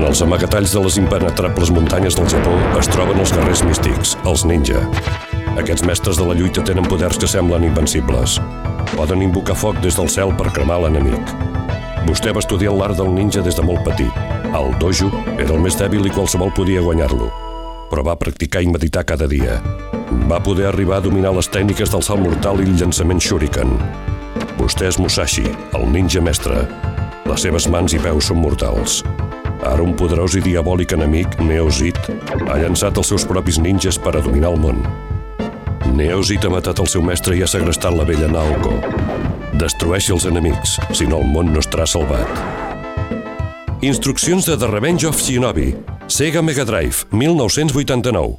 En els amagatalls de les impenetrables muntanyes del Japó es troben els guerrers místics, els ninja. Aquests mestres de la lluita tenen poders que semblen invencibles. Poden invocar foc des del cel per cremar l'enemic. Vostè va estudiar l'art del ninja des de molt petit. Al dojo era el més dèbil i qualsevol podia guanyar-lo. Però va practicar i meditar cada dia. Va poder arribar a dominar les tècniques del salt mortal i el llançament shuriken. Vostè és Musashi, el ninja mestre. Les seves mans i peus són mortals. Ara un poderós i diabòlic enemic, Neozit, ha llançat els seus propis ninjas per a dominar el món. Neozit ha matat el seu mestre i ha segrestat la vella Naoko. Destrueixi els enemics, si no el món no estarà salvat. Instruccions de The Revenge of Shinobi, Sega Mega Drive, 1989.